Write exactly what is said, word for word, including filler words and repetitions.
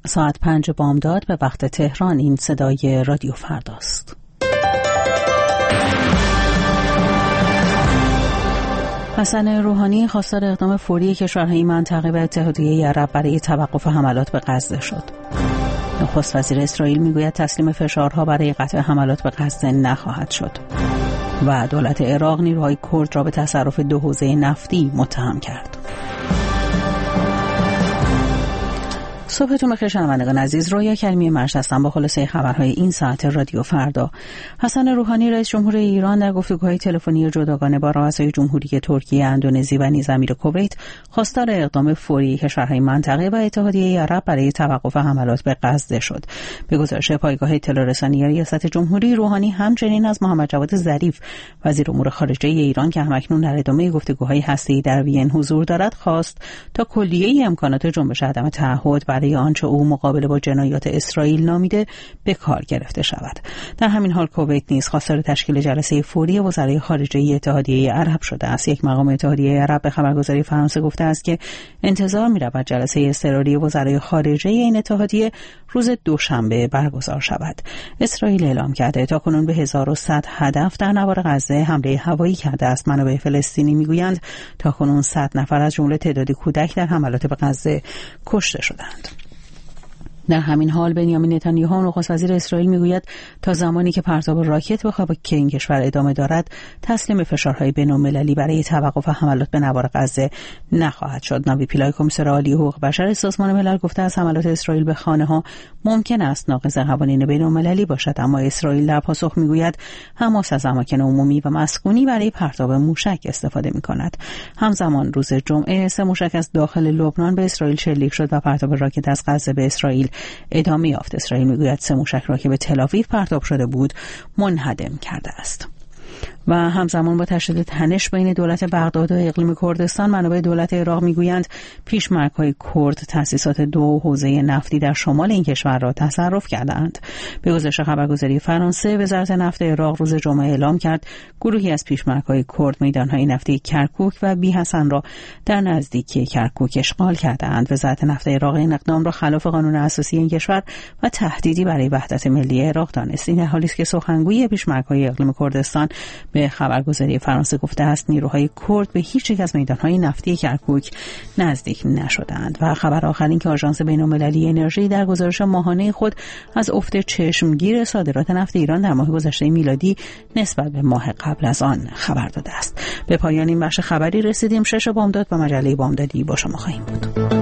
ساعت پنج بامداد به وقت تهران. این صدای رادیو فرداست. حسن روحانی خواستار اقدام فوری کشورهای منطقه و اتحادیه عرب برای توقف حملات به غزه شد. نخست وزیر اسرائیل میگوید تسلیم فشارها برای قطع حملات به غزه نخواهد شد و دولت عراق نیروهای کرد را به تصرف دو حوزه نفتی متهم کرد. صبحتون بخیر شنوندگان عزیز، رویا کریمی مرج هستم با خلاصه خبرهای این ساعت رادیو فردا. حسن روحانی رئیس جمهور ایران در گفتگوهای تلفنی جداگانه با رؤسای جمهوری ترکیه، اندونزی و نیز امیر کویت خواستار اقدام فوری کشورهای منطقه و اتحادیه عرب برای توقف حملات به غزه شد. به گزارش پایگاه اطلاع رسانی ریاست جمهوری، روحانی همچنین از محمد جواد ظریف وزیر امور خارجه ایران که همکنون در ادامه گفتگوهای هسته‌ای در وین حضور دارد خواست تا کلیه امکانات جنبش عدم تعهد برای آنچه او مقابله با جنایات اسرائیل نامیده به کار گرفته شود. در همین حال کویت نیز خواستار تشکیل جلسه فوری وزرای خارجه اتحادیه عرب شده است. یک مقام اتحادیه عرب به خبرگزاری فرانسه گفته است که انتظار می‌رود جلسه اضطراری وزرای خارجه این اتحادیه روز دوشنبه برگزار شود. اسرائیل اعلام کرده تاکنون به هزار و صد هدف در نوار غزه حمله هوایی کرده است. منابع فلسطینی میگویند تاکنون صد نفر از جمله تعدادی کودک در حملات به غزه کشته شدند. در همین حال بنیامین نتانیاهو نخست وزیر اسرائیل میگوید تا زمانی که پرتاب راکت به خاک این کشور ادامه دارد تسلیم فشارهای بین‌المللی برای توقف حملات به نوار غزه نخواهد شد. ناوی پیلای کمیسر عالی حقوق بشر سازمان ملل گفته از حملات اسرائیل به خانه‌ها ممکن است ناقض قوانین بین‌المللی باشد، اما اسرائیل در پاسخ میگوید حماس از اماکن عمومی و مسکونی برای پرتاب موشک استفاده می‌کند. همزمان روز جمعه سه موشک از داخل لبنان به اسرائیل شلیک شد و پرتاب راکت از غزه به اسرائیل ادامه یافت. اسرائیل میگوید سه موشک را که به تل‌آویو پرتاب شده بود منهدم کرده است. و همزمان با تشدید تنش بین دولت بغداد و اقلیم کردستان، منابع دولت عراق میگویند پیشمرگ‌های کرد تأسیسات دو حوزه نفتی در شمال این کشور را تصرف کردند. به گزارش خبرگزاری فرانسه، وزارت نفت عراق روز جمعه اعلام کرد گروهی از پیشمرگ‌های کرد میدان‌های نفتی کرکوک و بی حسن را در نزدیکی کرکوک اشغال کردند. وزارت نفت عراق این اقدام را خلاف قانون اساسی این کشور و تهدیدی برای وحدت ملی عراق دانست. این در حالی است که سخنگوی پیشمرگ‌های اقلیم کردستان به خبرگزاری فرانسه گفته است نیروهای کرد به هیچ یک از میدانهای نفتی کرکوک نزدیک نشدند. و خبر آخر این که آژانس بین‌المللی انرژی در گزارش ماهانه خود از افت چشمگیر صادرات نفت ایران در ماه گذشته میلادی نسبت به ماه قبل از آن خبر داده است. به پایان این بخش خبری رسیدیم. شش بامداد و مجله بامدادی با شما خواهیم بود.